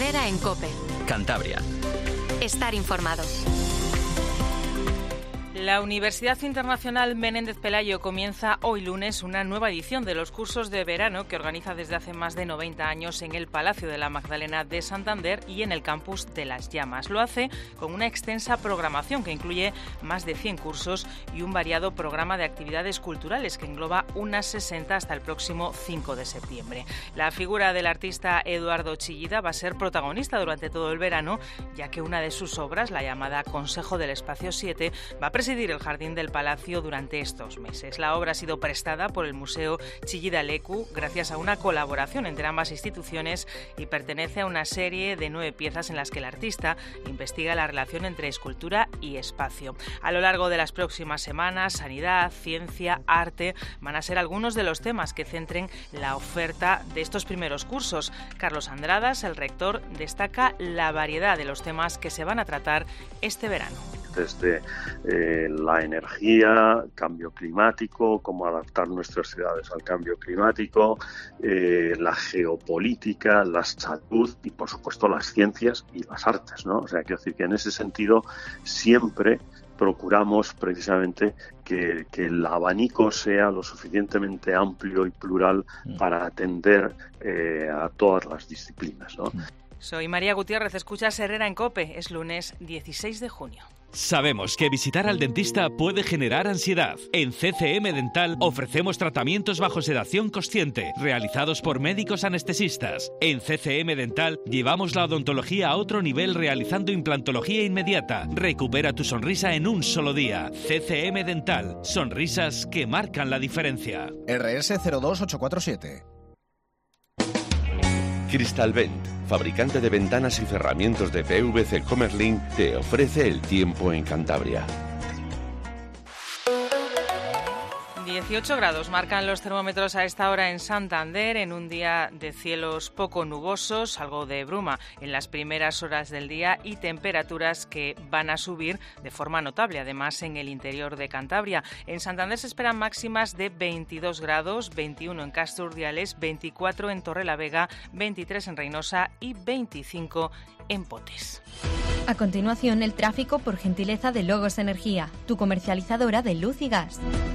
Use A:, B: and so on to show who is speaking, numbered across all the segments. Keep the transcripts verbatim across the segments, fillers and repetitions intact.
A: Herrera en COPE.
B: Cantabria.
A: Estar informado.
C: La Universidad Internacional Menéndez Pelayo comienza hoy lunes una nueva edición de los cursos de verano que organiza desde hace más de noventa años en el Palacio de la Magdalena de Santander y en el campus de Las Llamas. Lo hace con una extensa programación que incluye más de cien cursos y un variado programa de actividades culturales que engloba unas sesenta hasta el próximo cinco de septiembre. La figura del artista Eduardo Chillida va a ser protagonista durante todo el verano, ya que una de sus obras, la llamada Consejo del Espacio siete, va a presidir el jardín del Palacio durante estos meses. La obra ha sido prestada por el Museo Chillida Leku gracias a una colaboración entre ambas instituciones y pertenece a una serie de nueve piezas en las que el artista investiga la relación entre escultura y espacio. A lo largo de las próximas semanas, sanidad, ciencia, arte van a ser algunos de los temas que centren la oferta de estos primeros cursos. Carlos Andradas, el rector, destaca la variedad de los temas que se van a tratar este verano.
D: Desde eh, la energía, cambio climático, cómo adaptar nuestras ciudades al cambio climático, eh, la geopolítica, la salud y, por supuesto, las ciencias y las artes, ¿no? O sea, quiero decir que en ese sentido siempre procuramos precisamente que, que el abanico sea lo suficientemente amplio y plural para atender eh, a todas las disciplinas, ¿no?
C: Soy María Gutiérrez, escuchas Herrera en COPE. Es lunes dieciséis de junio.
E: Sabemos que visitar al dentista puede generar ansiedad. En C C M Dental ofrecemos tratamientos bajo sedación consciente, realizados por médicos anestesistas. En C C M Dental llevamos la odontología a otro nivel realizando implantología inmediata. Recupera tu sonrisa en un solo día. C C M Dental. Sonrisas que marcan la diferencia.
F: R S cero dos ocho cuatro siete.
G: Crystalvent, fabricante de ventanas y cerramientos de P V C Comerlin, te ofrece el tiempo en Cantabria.
C: dieciocho grados marcan los termómetros a esta hora en Santander, en un día de cielos poco nubosos, algo de bruma en las primeras horas del día y temperaturas que van a subir de forma notable, además en el interior de Cantabria. En Santander se esperan máximas de veintidós grados, veintiuno en Castro Urdiales, veinticuatro en Torrelavega, veintitrés en Reynosa y veinticinco en Potes.
H: A continuación, el tráfico por gentileza de Logos Energía, tu comercializadora de luz y gas.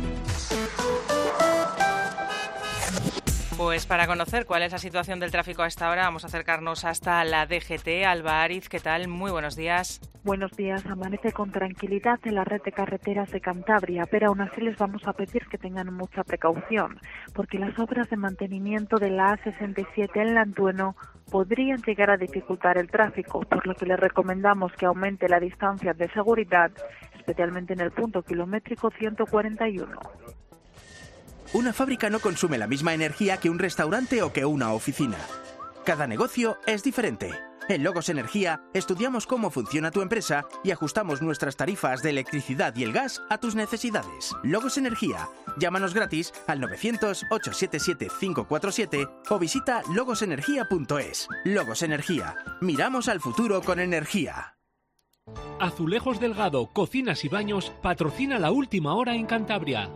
C: Pues para conocer cuál es la situación del tráfico a esta hora, vamos a acercarnos hasta la D G T. Alba Ariz, ¿qué tal? Muy buenos días.
I: Buenos días. Amanece con tranquilidad en la red de carreteras de Cantabria, pero aún así les vamos a pedir que tengan mucha precaución, porque las obras de mantenimiento de la A sesenta y siete en Lantueno podrían llegar a dificultar el tráfico, por lo que les recomendamos que aumente la distancia de seguridad, especialmente en el punto kilométrico ciento cuarenta y uno.
J: Una fábrica no consume la misma energía que un restaurante o que una oficina. Cada negocio es diferente. En Logos Energía estudiamos cómo funciona tu empresa y ajustamos nuestras tarifas de electricidad y el gas a tus necesidades. Logos Energía. Llámanos gratis al novecientos, ochocientos setenta y siete, quinientos cuarenta y siete o visita logos energía punto es. Logos Energía. Miramos al futuro con energía.
K: Azulejos Delgado, Cocinas y Baños patrocina La Última Hora en Cantabria.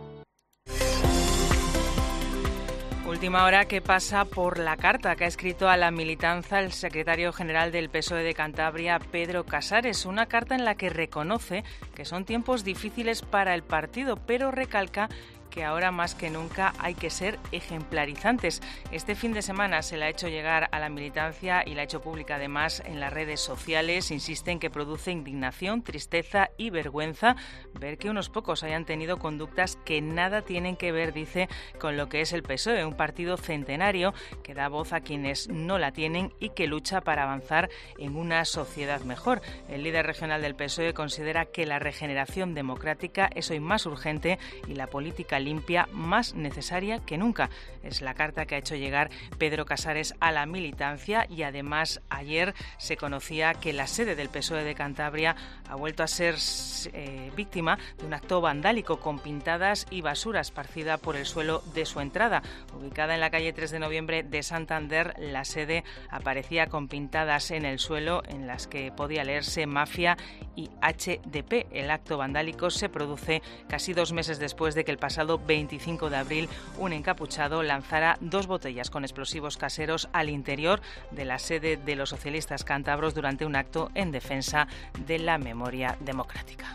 C: Última hora que pasa por la carta que ha escrito a la militanza el secretario general del P S O E de Cantabria, Pedro Casares. Una carta en la que reconoce que son tiempos difíciles para el partido, pero recalca que ahora más que nunca hay que ser ejemplarizantes. Este fin de semana se la ha hecho llegar a la militancia y la ha hecho pública además en las redes sociales. Insiste en que produce indignación, tristeza y vergüenza ver que unos pocos hayan tenido conductas que nada tienen que ver, dice, con lo que es el P S O E, un partido centenario que da voz a quienes no la tienen y que lucha para avanzar en una sociedad mejor. El líder regional del P S O E considera que la regeneración democrática es hoy más urgente y la política limpia más necesaria que nunca. Es la carta que ha hecho llegar Pedro Casares a la militancia y además ayer se conocía que la sede del P S O E de Cantabria ha vuelto a ser eh, víctima de un acto vandálico con pintadas y basura esparcida por el suelo de su entrada. Ubicada en la calle tres de noviembre de Santander, la sede aparecía con pintadas en el suelo en las que podía leerse Mafia y H D P. El acto vandálico se produce casi dos meses después de que el pasado pasado veinticinco de abril un encapuchado lanzara dos botellas con explosivos caseros al interior de la sede de los socialistas cántabros durante un acto en defensa de la memoria democrática.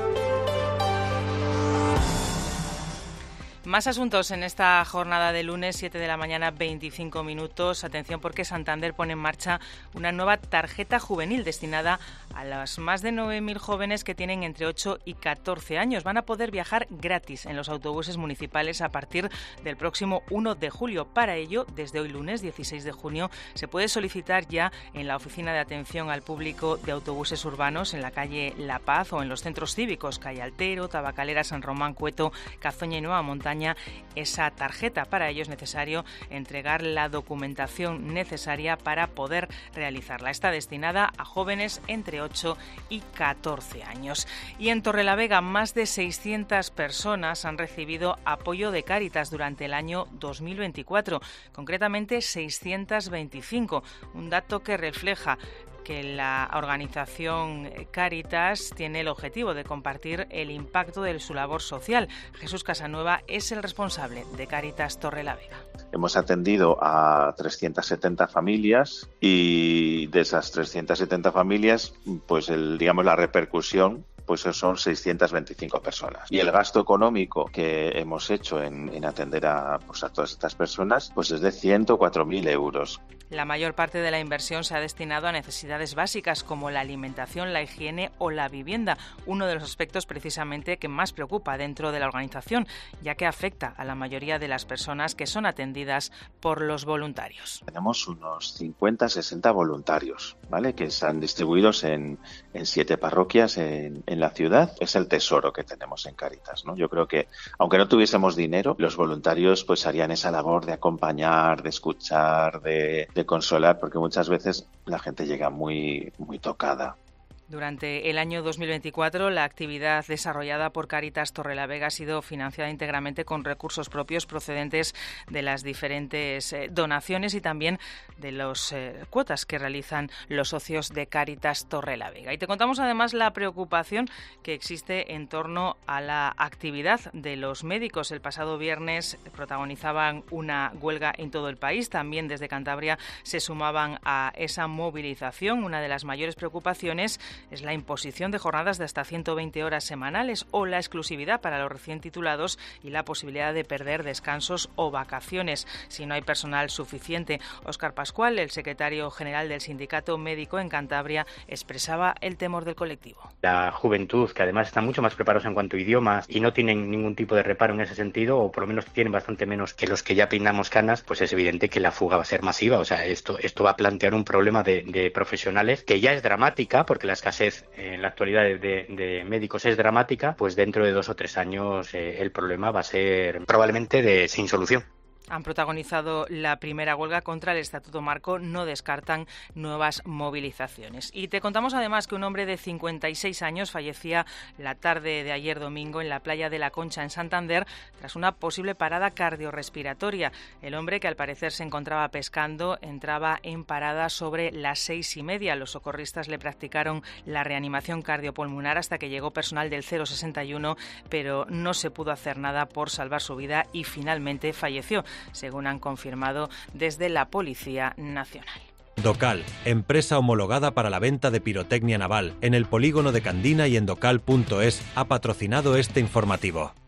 C: Más asuntos en esta jornada de lunes, siete de la mañana, veinticinco minutos. Atención porque Santander pone en marcha una nueva tarjeta juvenil destinada a los más de nueve mil jóvenes que tienen entre ocho y catorce años. Van a poder viajar gratis en los autobuses municipales a partir del próximo uno de julio. Para ello, desde hoy lunes dieciséis de junio, se puede solicitar ya en la Oficina de Atención al Público de Autobuses Urbanos en la calle La Paz o en los centros cívicos Calle Altero, Tabacalera, San Román, Cueto, Cazoña y Nueva Montaña esa tarjeta. Para ello es necesario entregar la documentación necesaria para poder realizarla. Está destinada a jóvenes entre ocho y catorce años. Y en Torrelavega, más de seiscientas personas han recibido apoyo de Cáritas durante el año dos mil veinticuatro, concretamente seiscientas veinticinco, un dato que refleja que la organización Cáritas tiene el objetivo de compartir el impacto de su labor social. Jesús Casanueva es el responsable de Cáritas Torrelavega.
B: Hemos atendido a trescientas setenta familias y de esas trescientas setenta familias, pues el, digamos la repercusión pues son seiscientas veinticinco personas. Y el gasto económico que hemos hecho en, en atender a, pues a todas estas personas pues es de ciento cuatro mil euros.
C: La mayor parte de la inversión se ha destinado a necesidades básicas como la alimentación, la higiene o la vivienda, uno de los aspectos precisamente que más preocupa dentro de la organización, ya que afecta a la mayoría de las personas que son atendidas por los voluntarios.
B: Tenemos unos cincuenta, sesenta voluntarios, ¿vale?, que están distribuidos en, en siete parroquias en, en la ciudad. Es el tesoro que tenemos en Cáritas, ¿no? Yo creo que, aunque no tuviésemos dinero, los voluntarios pues harían esa labor de acompañar, de escuchar, de, de consolar, porque muchas veces la gente llega muy, muy tocada.
C: Durante el año dos mil veinticuatro, la actividad desarrollada por Cáritas Torrelavega ha sido financiada íntegramente con recursos propios procedentes de las diferentes eh, donaciones y también de las eh, cuotas que realizan los socios de Cáritas Torrelavega. Y te contamos además la preocupación que existe en torno a la actividad de los médicos. El pasado viernes protagonizaban una huelga en todo el país. También desde Cantabria se sumaban a esa movilización. Una de las mayores preocupaciones es la imposición de jornadas de hasta ciento veinte horas semanales o la exclusividad para los recién titulados y la posibilidad de perder descansos o vacaciones si no hay personal suficiente. Óscar Pascual, el secretario general del Sindicato Médico en Cantabria, expresaba el temor del colectivo.
L: La juventud, que además están mucho más preparados en cuanto a idiomas y no tienen ningún tipo de reparo en ese sentido, o por lo menos tienen bastante menos que los que ya peinamos canas, pues es evidente que la fuga va a ser masiva. O sea, esto, esto va a plantear un problema de, de profesionales que ya es dramática, porque la escasez en la actualidad de, de, de médicos es dramática. Pues dentro de dos o tres años eh, el problema va a ser probablemente de sin solución.
C: Han protagonizado la primera huelga contra el Estatuto Marco, no descartan nuevas movilizaciones. Y te contamos además que un hombre de cincuenta y seis años fallecía la tarde de ayer domingo en la playa de La Concha, en Santander, tras una posible parada cardiorrespiratoria. El hombre, que al parecer se encontraba pescando, entraba en parada sobre las seis y media. Los socorristas le practicaron la reanimación cardiopulmonar hasta que llegó personal del cero sesenta y uno, pero no se pudo hacer nada por salvar su vida y finalmente falleció, según han confirmado desde la Policía Nacional.
M: Docal, empresa homologada para la venta de pirotecnia naval, en el polígono de Candina y en docal punto es, ha patrocinado este informativo.